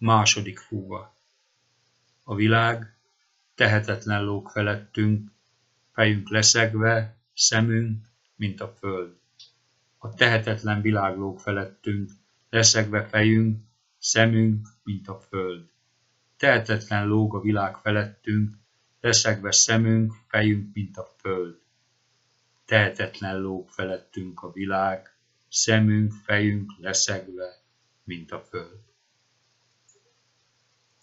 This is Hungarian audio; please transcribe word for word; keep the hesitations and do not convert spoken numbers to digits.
Második fúva. A világ tehetetlen lóg felettünk, fejünk leszegve, szemünk, mint a föld. A tehetetlen világ lóg felettünk, leszegve fejünk, szemünk, mint a föld. Tehetetlen lóg a világ felettünk, leszegve szemünk, fejünk, mint a föld. Tehetetlen lóg felettünk a világ, szemünk, fejünk leszegve, mint a föld.